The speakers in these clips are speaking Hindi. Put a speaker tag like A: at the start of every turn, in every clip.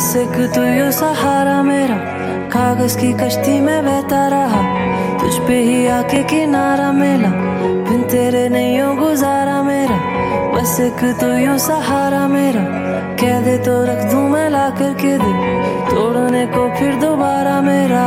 A: बस एक तू यो सहारा मेरा, कागज की कश्ती में बहता रहा, तुझ पे ही आके किनारा मिला, बिन तेरे नहीं हो गुजारा मेरा। बस एक तू यो सहारा मेरा, कह दे तो रख दूं मैं ला करके दिल, तोड़ने को फिर दोबारा मेरा।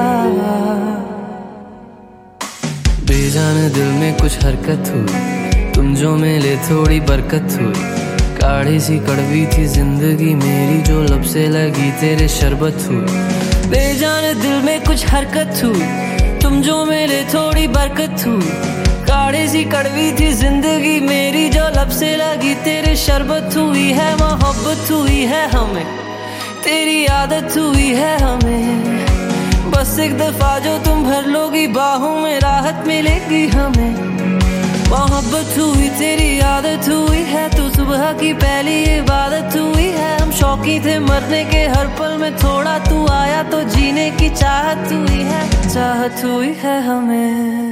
A: बेजान दिल में कुछ हरकत हुई, तुम जो मिले थोड़ी बरकत हुई, काढ़ी सी कड़वी थी जिंदगी मेरी जो लब से लगी तेरे शरबत हुई। बेजान दिल में कुछ हरकत हुई, तुम जो मिले थोड़ी बरकत हुई, काढ़ी सी कड़वी थी जिंदगी मेरी जो लब से लगी तेरे शरबत हुई है। मोहब्बत हुई है हमें, तेरी आदत हुई है हमें, बस एक दफा जो तुम भर लोगी बाहों में राहत मिलेगी हमें। मोहब्बत हुई, तेरी आदत हुई है, तू सुबह की पहली इबादत हुई है। हम शौकी थे मरने के हर पल में, थोड़ा तू आया तो जीने की चाहत हुई है, चाहत हुई है हमें।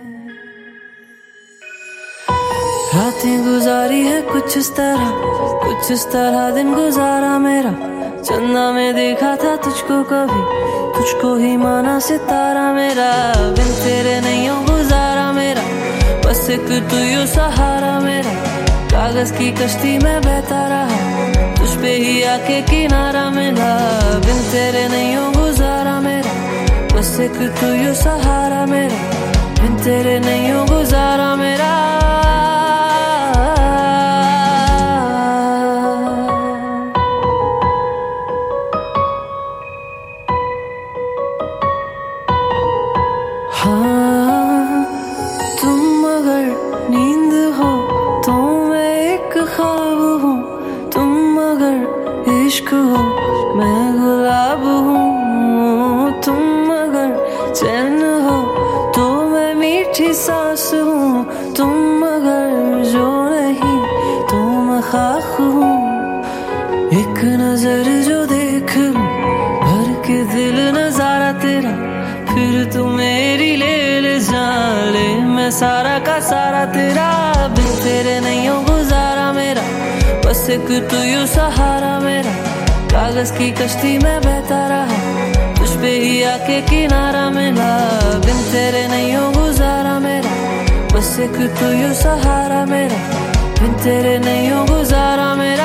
A: रातें गुजारी है कुछ इस तरह दिन गुजारा मेरा, चंदा में देखा था तुझको कभी, तुझको ही माना सितारा मेरा, बिन तेरे नहीं हो गुजारा मेरा। बस एक तू यो सहारा मेरा, कागज की कश्ती में बहता रहा, तुझ पे ही आके किनारा मिला, बिन तेरे नहीं हो गुजारा मेरा। बस एक तू यो सहारा मेरा, बिन तेरे नहीं हो गुजारा मेरा। हाँ, तुम अगर नींद हो तो मैं एक ख्वाब हूँ, तुम अगर इश्क हो मैं गुलाब हूँ, तुम अगर चैन हो तो मैं मीठी सांस हूँ, तुम अगर जो नहीं तो मैं खाक हूँ। एक नजर जो देख लूं भर के दिल नजारा तेरा, फिर तू मेरी ले जाले, मैं सारा का सारा तेरा, बिन तेरे नहीं हो गुजारा मेरा। बस एक तू यो सहारा मेरा, कागज की कश्ती में बहता रहा, तुझ पे ही आके किनारा मिला, बिन तेरे नहीं हो गुजारा मेरा। बस एक तू यो सहारा मेरा, बिन तेरे नहीं हो गुजारा मेरा।